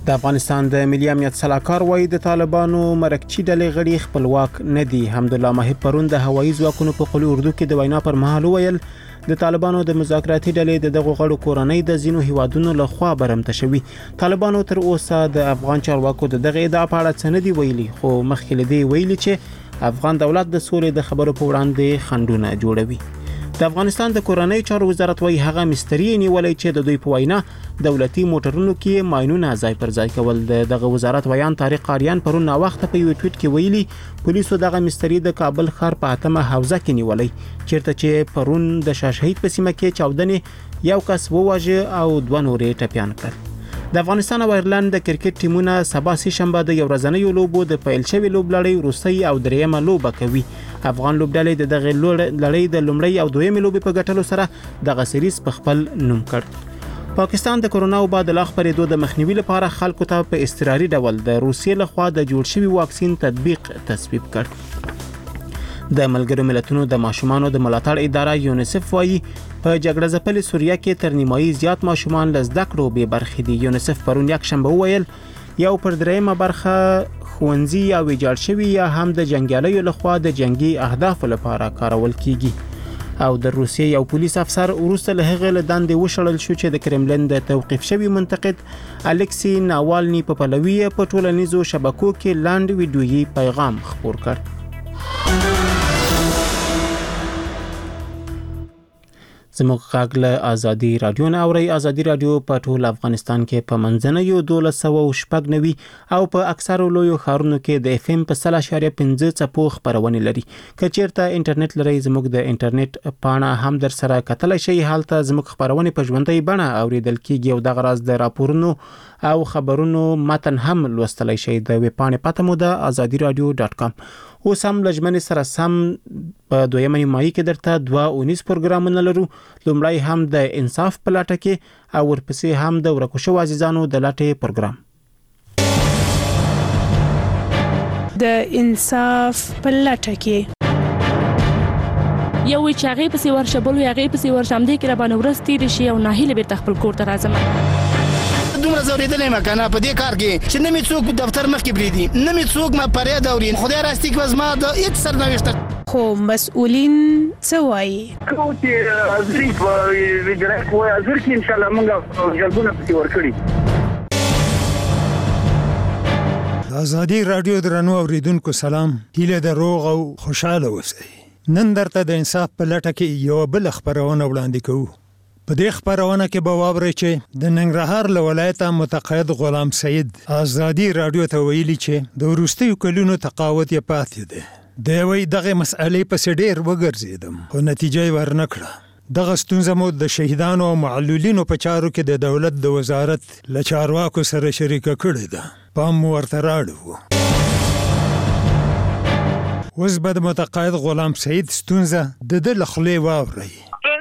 د افغانستان د ملي امنیت سلاکار وایي د طالبانو مرکچی ډلې غړي خپلواک نه دي. حمدالله ماهر پرون د هوایي ځواکونو په قلي اردو کې د وینا پر مهال وویل د طالبانو د مذاکراتي ډلې د دغو غړو کورنۍ د ځینو هیوادونو له خوا برمته شوي. طالبانو تر اوسه د افغان چارواکو د دغه ادعا په اړه څه نه دي ویلي، خو مخکې له دې ویلي چې افغان دولت د سولې د خبرو په وړاندې خنډونه جوړوي. د افغانستان د کورنۍ چارو وزارت وايي هغه مستری نیولې چې د دوی په وینا دولتي موټرونو کې ماینونه ځای پر ځای کول. دغه وزارت ویان طارق قاریان پرون وخت په یو ټویټ کې ویلي پولیسو دغه مستری د کابل ښار په اتمه حوزه کې نیولې، چیرته چې پرون د شاشهید په سیمه کې چاودنې یو کس وواژه او دوه نورې ټپیان کړل. د افغانستان او ایرلند د کرکټ ټیمونه سبا سه شنبه د یو ورځنۍ لوبو د پیل شوی لوبلړۍ وروستۍ او دریمه لوبه کوي. افغان لوبډلې د دغه لړۍ د لومړۍ او دویمې لوبې په ګټلو سره دغه سریز په خپل نوم کړ. پاکستان د کرونا وبا د لا خپرېدو د مخنیوي لپاره خلکو ته په اضطراري ډول د روسیې لخوا د جوړ شوي واکسین تطبیق تصویب کړ. د ملګرو ملتونو د ماشومانو د ملاتړ اداره یونیسف وايي په جګړه ځپلې سوریه کې تر نیمایي زیات ماشومان له زده کړو بې برخې دي. یونیسف پرون یکشنبه وویل یو پر دریمه برخه ښوونځي یا ویجاړ شوي یا هم د جنګیالیو لخوا د جنگي اهدافو لپاره کارول کیږي. او د روسیې یو پولیس افسر وروسته له هغې له دندې وشړل شو چې د کرملین د توقیف شوي منتقد الکسی ناوالني په پلوي په ټولنیزو شبکو کې لاند ویډیویي پیغام خپور کړ. زموږ غږ له ازادي رادیو نه اورئ. ازادي رادیو په ټول افغانستان کې په منځنیو 1296 او په اکثرو لویو ښارونو کې د اف ام په 0.5 څپو خپرونې لري. که چیرته انټرنیټ لرئ زموږ د انټرنیټ پاڼه هم در سره کتلی شئ. هلته زموږ خپرونې په ژوندۍ بڼه اوریدل کیږي او دغه راز د راپورونو او خبرونو متن هم لوستلی شئ. د ویب پاڼې پته مو د azadiراdio.com. اوس هم لجمنې سره سم په دویمه نیمایي کې درته 2 اونیز پروګرامونه لرو. لومړی هم د انصاف په لټه کې او ورپسې هم د ورکو شوو عزیزانو د لټې پروګرام. د انصاف په لټه کې یو چې هغه پسې ورشه بل هغه پسې ورشم دې کې را باندې ورستې شي او ناهیله به تخپل کور ته راځم. دومره زوریدلې مکنه په دې کار کې چې نه می څوک دفتر مخ کې بریدي، نه می څوک ما پرې دورین خدای راستي کې ما د هیڅ سرنوشت خو مسؤلین څه وایي؟ کوم چې ازري په ویډرک وای ازر کې ان شاء الله موږ جلبونه پتی ورکړي. ازادي رادیو درنو اوریدونکو سلام، هیله د روغ او خوشاله اوسئ. نن درته د انصاف په لټه کې یو بل خبرونه وړاندې کوو. په دې خبرونه کې به واورئ چې د ننګرهار له ولایته متقاعد غلام سید ازادي رادیو ته ویلي چې د وروستیو کلونو تقاعد یې پاتې دی. دی وایي دغه مسئلې پسې ډېر وګرځېدم خو نتیجه یې ورنه کړه. دغه ستونزه مو د شهیدانو او معلولینو په چارو کې د دولت د وزارت له چارواکو سره شریکه کړې ده. پام مو ورته راړو. اوس به د متقاعد غلام سید ستونزه د ده له خولې واورئ.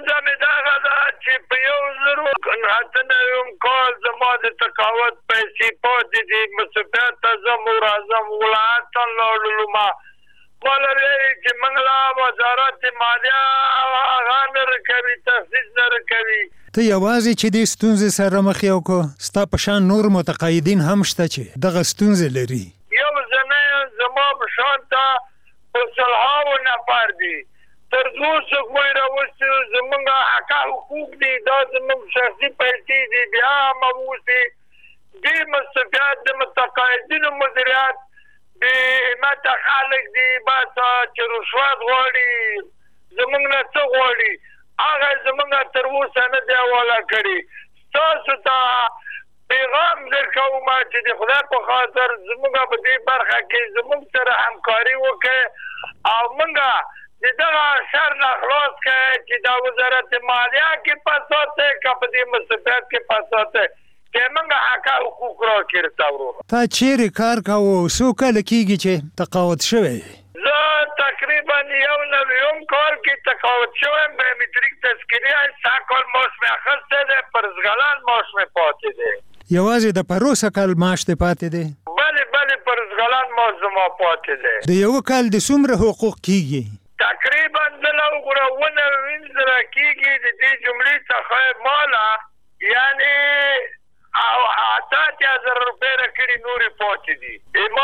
کال زما د تقاعد پیسې پاتې دي، مسافر ته زم او راځم ولایت ته لاړلو. ما ولري چې منګلا وزارت مالیه هغه نه رکوي، تخصیص نه رکوي. ته یوازې چې دې ستونزې سره مخ یو کو ستا په شان نور متقاعدین هم شته چې دغه ستونزې لري. یو ځنه زما په شان ته په سلهاو نفر دي تر 200 کوی راوستي زمونږ حق حقوق دي، دا زمونږ شخصي پیسې دي. بیا هم اوسي دې مستفیات د متقاعدینو مدیریت بې همته خلک دي بس چې رشوت غواړي، زمونږ نه څه غواړي هغه زمونږ تر اوسه نه دی حواله کړي. ستاسو ته پیغام درکوم چې د خدای په خاطر زمونږ په دې برخه کې زمونږ سره همکاري وکړي او مونږ دغه شر نه خلاص کړي چې دا وزارت مالیه کې پاساته که په دې مصرفات کې پاساته چې موږ حق حقوق راکړي. تاورو تا چیرې کار کوو څو کله کېږي چې تقاعد شوی؟ زه تقریبا یو کال کې تقاعد شویم. بایومتریک تذکیره ساکال معاش مې اخیستی دی، پرزګلان معاش مې پاتې دی. یوازې د پروسه کال معاش دې پاتې دی؟ بلې پرزګلان معاش زما پاتې دی. د یو کال د څومره حقوق کېږي؟ تقریبا دلته وګوره 19 کېږي. د دې جملې څخه مالا یعنی 80,000 روپۍ غاړي نورې پاتې دي. ما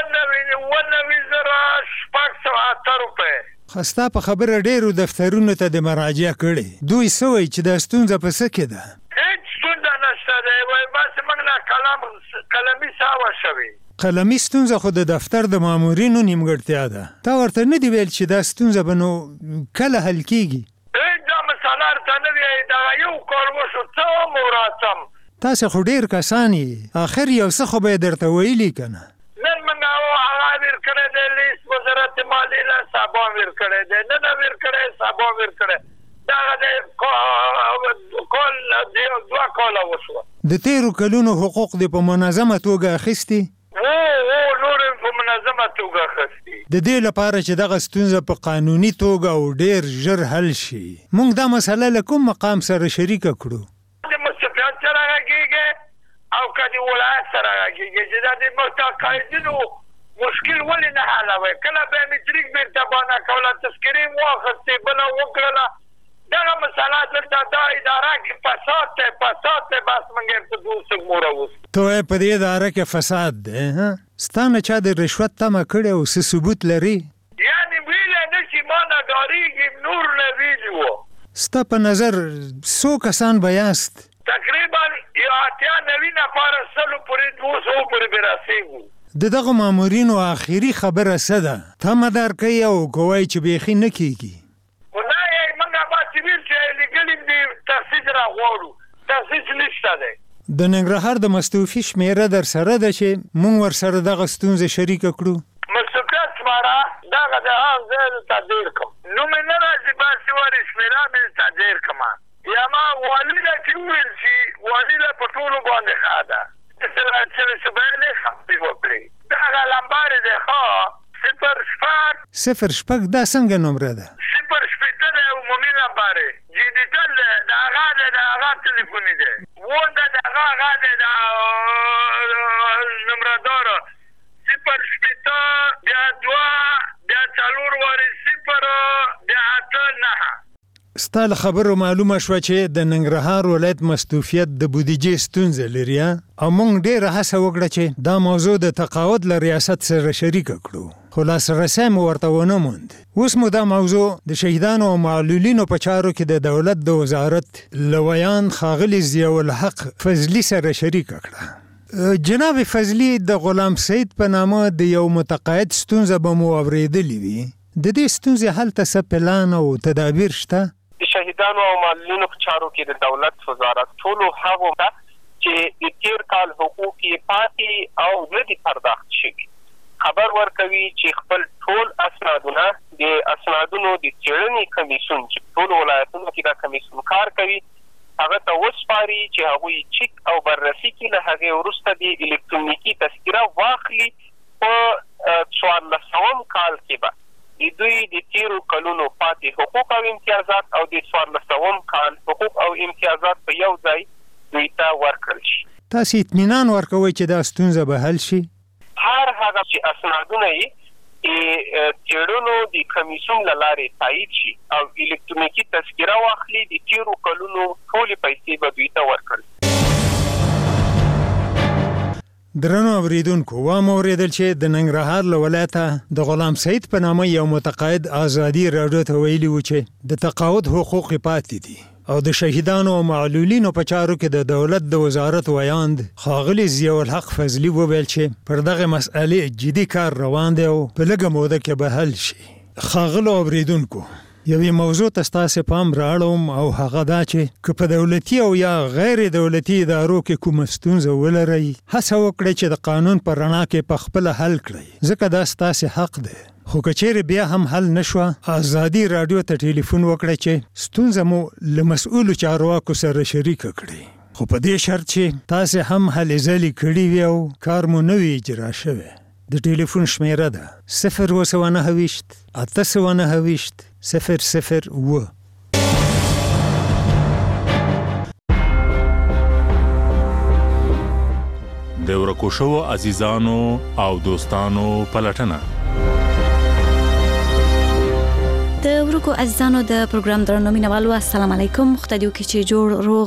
99,608 روپۍ. خستا په خبره ډېرو دفترونو ته د مراجعه کړې. دوی څه وایي چې دا ستونزه په څه کې ده؟ هېڅ ستونزه نشته دی. وایي بس موږ نه قلمي ساوه شوې. قلمي ستونزه خو د دفتر د مامورینو نیمګړتیا ده. تا ورته نه دي ویل چې دا ستونزه به نو کله حل کېږي؟ دا مسله ورته نه وي. دغه یو کار وشو څه مو راڅم. تاسې خو ډېر کسان یې. آخر یو څه خو به یې درته ویلي که نه؟ نن موږ هغه ویر کړی دی لیست وزارت مالیې له سبا ویر کړی دی. نن ویر کړی سبا ویر کړی. دغه د کال 2 کاله وشوه. د تېرو کلونو حقوق دې په منظمه توګه اخیستي؟ نور په منظمه توګه اخیستي. د دې لپاره چې دغه ستونزه په قانوني توګه او ډېر ژر حل شي موږ دا مسله له کوم مقام سره شریکه کړو؟ د مستفیات سره غږېږي او که د ولایت سره غږېږي چې دا د متقاعدینو مشکل ولې نه حلوي. کله بایومټریک بیرته بانه کوله، تذکرې مو واخیستې، بله وکړله. دغه مسله دلته دا اداره کې فساد دی بس موږ ورته دوسک مو راوستو. ته وایې په دې اداره کې فساد دی؟ ستا نه چا د رشوت تمه کړې او څه ثبوت لري؟ یعنې ویلی نه چې ما نه ډارېږي، نور نه ویلي وو. ستا په نظر څو کسان به یاست؟ تقریبا 80-90 نفره 100 پورې 200 پورې به رسېږو. د دغه مامورینو آخري خبره څه ده؟ تمه درکوي او که وایي چې بیخي نه کېږي؟ تخصیص را غواړو. تخصیص نشته دی. د ننګرهار د مستوفي شمیره در سره ده چې مونږ ورسره دغه ستونزه شریکه کړو؟ مستوفیت شماره دغه د هغه ځای تدبیر کوم. نو مې نه راځي باسې ورې شمیره مې تدبیر کوم. یا ما والي له چې وویل چې والي له په ټولو باندې ښه ده. چې صبحانې خبرې وکړې. دغه لمبارې دی ښه 0-6 دا څنګه نمره ده؟ 0-6 ده عمومي لمبارې. جدیدل ده د هغه تلیفوني دی. ده د هغه دی د نمردار 0-6 بیا 2 بیا 4 وارې 0 بیا 8-9. ستا له خبرو معلومه شوه چې د ننګرهار ولایت مستوفیت د بودیجې ستونزه لري او موږ ډېره هڅه وکړه چې دا موضوع د تقاعد له ریاست سره شریکه کړو، خو لاسرسی مو ورته ونه موند. اوس مو دا موضوع د شهیدانو او معلولینو په چارو کې د دولت د وزارت له ویان ښاغلي ضیاءالحق فضلي سره شریکه کړه. جناب فضلي، د غلام سید په نامه د یو متقاعد ستونزه به مو اورېدلې وي. د دې ستونزې حل ته څه پلان او تدابیر شته؟ د شهیدانو او معلولینو په چارو کې د دولت وزارت ټولو هغو ته چې د تیر کال حقوق یې پاتې او نه دي پرداخت شوي خبر ورکوي چې خپل ټول اسنادونه د اسنادونو د څېړنې کمیسیون چې ټولو ولایتونو کې دا کمیسیون کار کوي هغه ته وسپاري چې هغوی چیک او بررسي کړي. له هغې وروسته د الکترونیکي تذکره واخلي. په 14 کال کې به دوی د تیرو کلونو پاتې حقوق او امتیازات او د 14 کال حقوق او امتیازات په یو ځای دوی ته ورکړل شي. تاسو اطمینان ورکوئ چې دا ستونزه به حل شي؟ هر هغه چې اسنادونه یې څېړنو د کمیسیون له لارې تایید شي او الکترونیکي تذکره واخلي، د تیرو کلونو ټولې پیسې به دوی ته ورکړل. درنو اوریدونکو، واورېدل چې د ننګرهار له ولایته د غلام سید په نامه یو متقاعد ازادي راډیو ته ویلي و چې د تقاعد حقوق پاتې دي او د شهیدانو او معلولینو په چارو کې د دولت د وزارت ویاند ښاغلي ضیاءالحق فضلي وویل چې پر دغه مسئلې جدي کار روان دی او په لږه موده کې به حل شي. ښاغلو اوریدونکو، یوې موضوع ته ستاسې پام راړوم او هغه دا چې که په دولتي او یا غیر دولتي ادارو کې کومه ستونزه ولرئ، هڅه وکړئ چې د قانون په رڼا کې په خپله حل کړئ، ځکه دا ستاسې حق دی. خو که چیرې بیا هم حل نشوه، ازادي راډیو ته ټلیفون وکړئ چې ستونزه مو له مسؤلو چارواکو سره شریکه کړئ، خو په دې شرط چې تاسې هم هلې ځلې کړي وي او کار مو نه وي اجرا شوی. د ټلیفون شمیره ده 029-809-000. د ورکو شوو عزیزانو او دوستانو پلټنه. د ورکو عزیزانو د پروګرام درنو مینوالو، السلام علیکم. خدای دې وکړي چې جوړ روغ